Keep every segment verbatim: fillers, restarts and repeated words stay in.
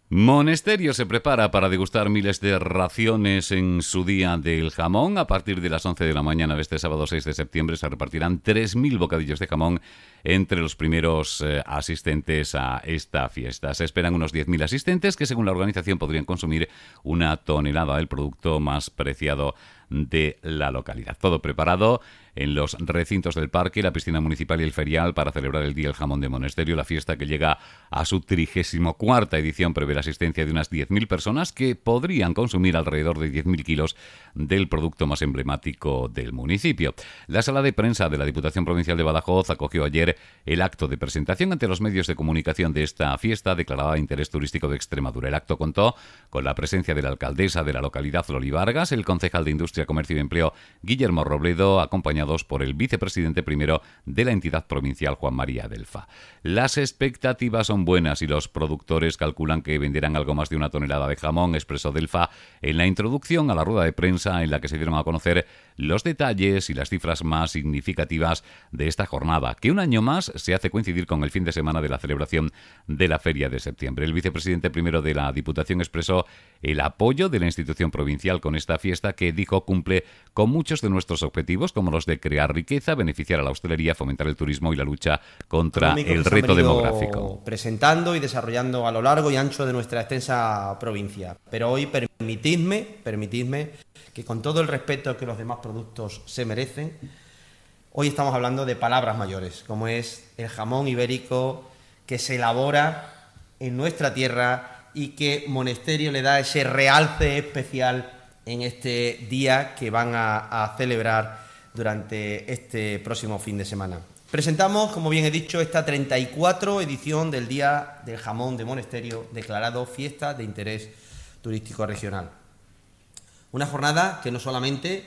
Monesterio se prepara para degustar miles de raciones en su día del jamón. A partir de las once de la mañana de este sábado seis de septiembre se repartirán tres mil bocadillos de jamón entre los primeros eh, asistentes a esta fiesta. Se esperan unos diez mil asistentes que, según la organización, podrían consumir una tonelada del producto más preciado de la localidad. Todo preparado en los recintos del parque, la piscina municipal y el ferial para celebrar el Día del Jamón de Monesterio. La fiesta, que llega a su trigésimo cuarta edición, prevé la asistencia de unas diez mil personas que podrían consumir alrededor de diez mil kilos del producto más emblemático del municipio. La sala de prensa de la Diputación Provincial de Badajoz acogió ayer el acto de presentación ante los medios de comunicación de esta fiesta declarada de interés turístico de Extremadura. El acto contó con la presencia de la alcaldesa de la localidad, Loli Vargas, el concejal de Industria, Comercio y Empleo, Guillermo Robledo, acompañados por el vicepresidente primero de la entidad provincial, Juan María Delfa. Las expectativas son buenas y los productores calculan que venderán algo más de una tonelada de jamón, expresó Delfa en la introducción a la rueda de prensa en la que se dieron a conocer los detalles y las cifras más significativas de esta jornada, que un año más se hace coincidir con el fin de semana de la celebración de la Feria de Septiembre. El vicepresidente primero de la Diputación expresó el apoyo de la institución provincial con esta fiesta, que dijo cumple con muchos de nuestros objetivos, como los de crear riqueza, beneficiar a la hostelería, fomentar el turismo y la lucha contra el reto demográfico. Presentando y desarrollando a lo largo y ancho de nuestra extensa provincia. Pero hoy permitidme, permitidme que, con todo el respeto que los demás productos se merecen, hoy estamos hablando de palabras mayores, como es el jamón ibérico que se elabora en nuestra tierra y que Monesterio le da ese realce especial en este día que van a, a celebrar durante este próximo fin de semana. Presentamos, como bien he dicho, esta treinta y cuatro edición del Día del Jamón de Monesterio, declarado fiesta de interés turístico regional. Una jornada que no solamente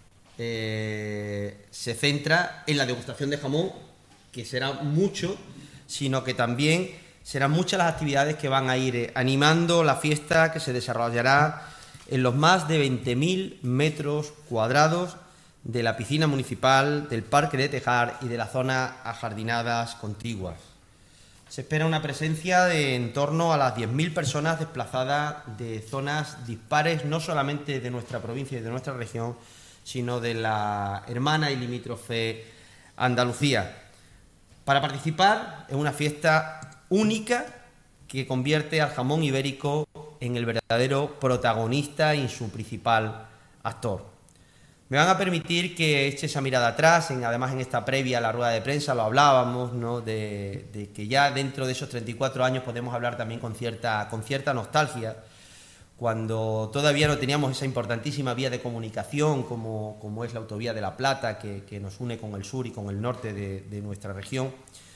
eh, se centra en la degustación de jamón, que será mucho, sino que también serán muchas las actividades que van a ir animando la fiesta, que se desarrollará en los más de veinte mil metros cuadrados de la piscina municipal, del Parque de Tejar y de las zonas ajardinadas contiguas. Se espera una presencia de en torno a las diez mil personas desplazadas de zonas dispares, no solamente de nuestra provincia y de nuestra región, sino de la hermana y limítrofe Andalucía, para participar en una fiesta única que convierte al jamón ibérico en el verdadero protagonista y su principal actor. Me van a permitir que eche esa mirada atrás, en, además en esta previa a la rueda de prensa lo hablábamos, ¿no?, de, de que ya dentro de esos treinta y cuatro años podemos hablar también con cierta, con cierta nostalgia, cuando todavía no teníamos esa importantísima vía de comunicación como, como es la Autovía de la Plata, que, que nos une con el sur y con el norte de, de nuestra región.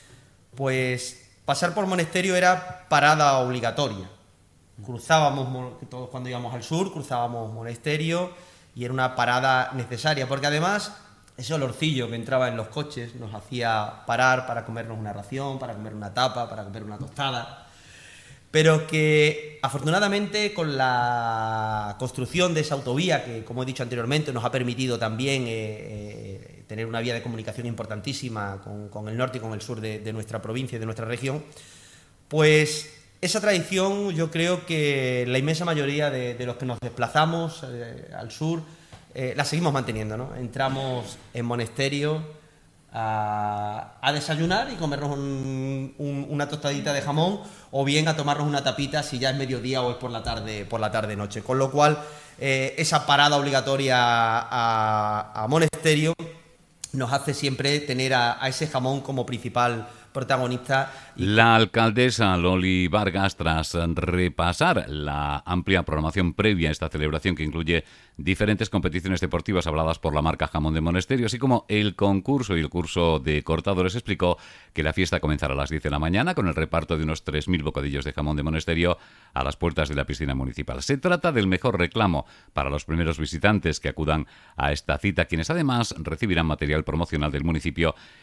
Pues pasar por Monesterio era parada obligatoria. Cruzábamos, todos cuando íbamos al sur, cruzábamos Monesterio, y era una parada necesaria, porque además ese olorcillo que entraba en los coches nos hacía parar para comernos una ración, para comer una tapa, para comer una tostada, pero que afortunadamente con la construcción de esa autovía, que como he dicho anteriormente nos ha permitido también eh, eh, tener una vía de comunicación importantísima con, con el norte y con el sur de, de nuestra provincia y de nuestra región, pues esa tradición yo creo que la inmensa mayoría de, de los que nos desplazamos eh, al sur eh, la seguimos manteniendo, ¿no? Entramos en Monesterio a, a desayunar y comernos un, un, una tostadita de jamón, o bien a tomarnos una tapita si ya es mediodía o es por la tarde, por la tarde noche. Con lo cual eh, esa parada obligatoria a, a Monesterio nos hace siempre tener a, a ese jamón como principal protagonista. La alcaldesa Loli Vargas, tras repasar la amplia programación previa a esta celebración, que incluye diferentes competiciones deportivas habladas por la marca Jamón de Monesterio, así como el concurso y el curso de cortadores, explicó que la fiesta comenzará a las diez de la mañana con el reparto de unos tres mil bocadillos de jamón de Monesterio a las puertas de la piscina municipal. Se trata del mejor reclamo para los primeros visitantes que acudan a esta cita, quienes además recibirán material promocional del municipio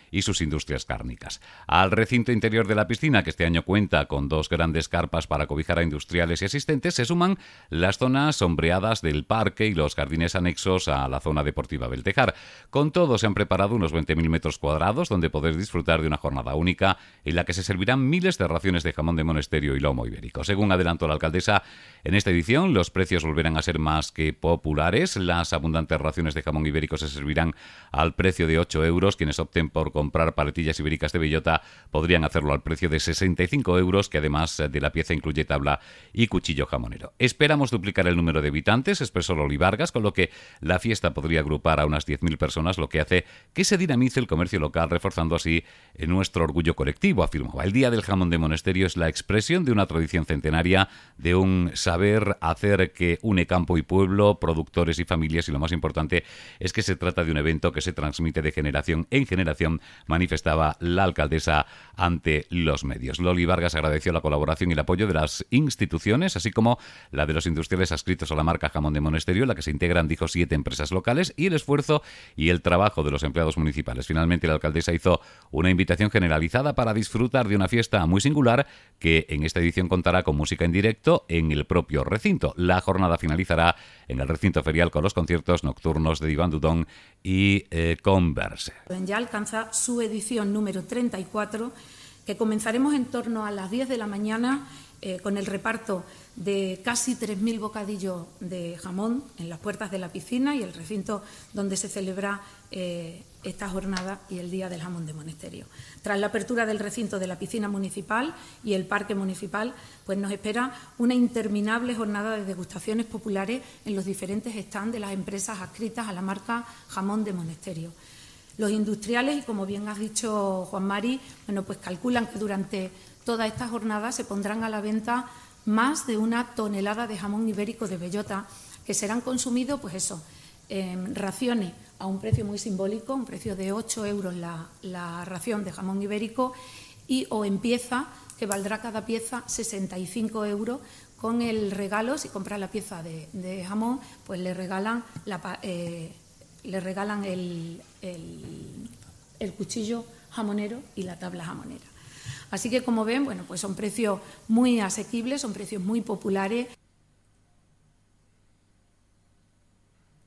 y sus industrias cárnicas. Al recinto interior de la piscina, que este año cuenta con dos grandes carpas para cobijar a industriales y asistentes, se suman las zonas sombreadas del parque y los jardines anexos a la zona deportiva Beltejar. Con todo, se han preparado unos veinte mil metros cuadrados donde poder disfrutar de una jornada única en la que se servirán miles de raciones de jamón de Monesterio y lomo ibérico. Según adelantó la alcaldesa, en esta edición los precios volverán a ser más que populares. Las abundantes raciones de jamón ibérico se servirán al precio de ocho euros. Quienes opten por comprar paletillas ibéricas de bellota podrían hacerlo al precio de sesenta y cinco euros, que además de la pieza incluye tabla y cuchillo jamonero. Esperamos duplicar el número de habitantes, expresó Loli Vargas, con lo que la fiesta podría agrupar a unas diez mil personas, lo que hace que se dinamice el comercio local, reforzando así nuestro orgullo colectivo, afirmaba. El Día del Jamón de Monesterio es la expresión de una tradición centenaria, de un saber hacer que une campo y pueblo, productores y familias, y lo más importante es que se trata de un evento que se transmite de generación en generación, manifestaba la alcaldesa ante los medios. Loli Vargas agradeció la colaboración y el apoyo de las instituciones, así como la de los industriales adscritos a la marca Jamón de Monesterio, en la que se integran, dijo, siete empresas locales, y el esfuerzo y el trabajo de los empleados municipales. Finalmente, la alcaldesa hizo una invitación generalizada para disfrutar de una fiesta muy singular que en esta edición contará con música en directo en el propio recinto. La jornada finalizará en el recinto ferial con los conciertos nocturnos de Iván Dudón y eh, Converse. Ya alcanza su edición número treinta y cuatro, que comenzaremos en torno a las diez de la mañana eh, con el reparto de casi tres mil bocadillos de jamón en las puertas de la piscina y el recinto donde se celebra eh, esta jornada y el Día del Jamón de Monesterio. Tras la apertura del recinto de la piscina municipal y el parque municipal, pues nos espera una interminable jornada de degustaciones populares en los diferentes stands de las empresas adscritas a la marca Jamón de Monesterio. Los industriales, y como bien has dicho, Juan Mari, bueno, pues calculan que durante toda esta jornada se pondrán a la venta más de una tonelada de jamón ibérico de bellota, que serán consumidos, pues eso, en raciones a un precio muy simbólico, un precio de ocho euros la, la ración de jamón ibérico, y o en pieza, que valdrá cada pieza sesenta y cinco euros, con el regalo, si compras la pieza de, de jamón, pues le regalan, la, eh, le regalan el, el, el cuchillo jamonero y la tabla jamonera. Así que, como ven, bueno, pues son precios muy asequibles, son precios muy populares.